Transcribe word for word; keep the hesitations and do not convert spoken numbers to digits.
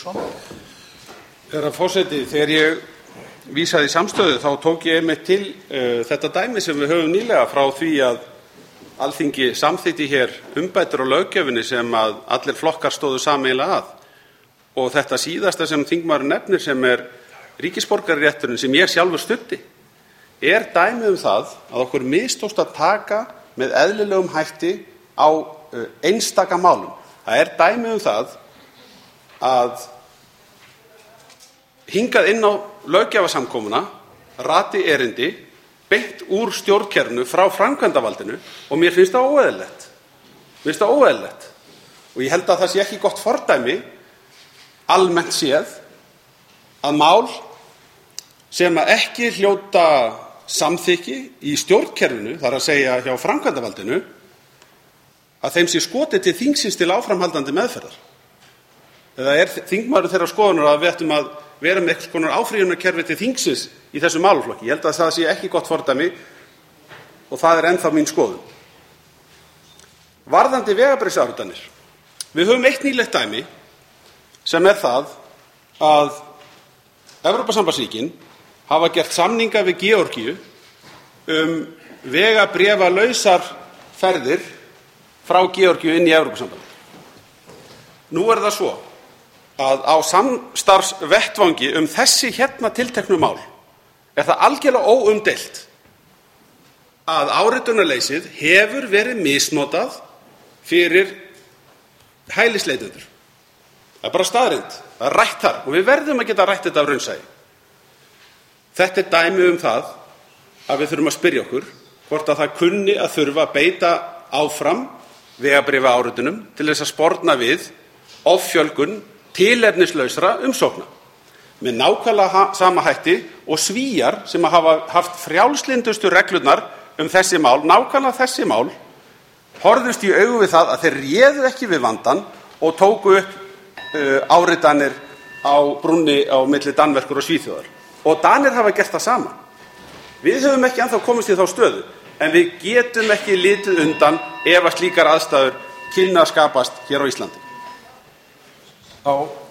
Gunnarsson. Herra forseti, þegar ég vísaði í samstöðu þá tók ég einmitt til uh, þetta dæmi sem við höfum nýlega frá því að Alþingi samþykkti hér umbætur á löggjöfinni sem að allir flokkar stóðu sameiginlega að. Og þetta síðasta sem þingmaðurinn nefnir, sem er ríkisborgararétturinn, sem ég sjálfur studdi, er dæmi um það að okkur mistókst að taka með eðlilegum hætti á uh, einstaka málum. Það er dæmi um það að hingað inn á löggjafarsamkomuna rati erindi beint úr stjórnkerfinu frá framkvæmdarvaldinu og mér finnst það óeðlilegt. Mér finnst það óeðlilegt. Og ég held að það sé ekki gott fordæmi almennt séð að mál sem að ekki hljóta samþykki í stjórnkerfinu, þar að segja hjá framkvæmdarvaldinu, að þeim sé skotið til þingsins til áframhaldandi meðferðar. Eða er þingmaður þeirra skoðunar að við ættum að vera með eitthvað konar áfrýjunarkerfi til þingsins í þessu málaflokki? Ég held að það sé ekki gott fordæmi og það er ennþá mín skoðun. Varðandi vegabréfsáritanir. Við höfum eitt nýlegt dæmi sem er það að Evrópusambandsríkin hafa gert samninga við Georgíu um vegabréfalausar ferðir frá Georgíu inn í Evrópusambandið. Nú er það svo að á samstarfsvettvangi um þessi hérna tilteknu mál er það algjörlega óumdeilt að áritunarleysið hefur verið misnotað fyrir hælisleitendur. Það er bara staðreynd. Það er rætt þar og við verðum að geta rætt þetta af raunsæi. Þetta er dæmi um það að við þurfum að spyrja okkur hvort að það kunni að þurfa að beita áfram vegabréfaáritunum til þess að sporna við offjölgun tilefnislausra umsókna. Með nákvæmlega sama hætti og Svíar sem hafa haft frjálslyndustu reglurnar um þessi mál, nákvæmlega þessi mál, horfðust í augu við það að þeir réðu ekki við vandann og tóku upp uh, áritanir á brúnni á milli Danmerkur og Svíþjóðar. Og Danir hafa gert það sama. Við höfum ekki ennþá komist í þá stöðu, en við getum ekki litið undan ef að slíkar aðstæður kynna að skapast hér á Íslandi. Þá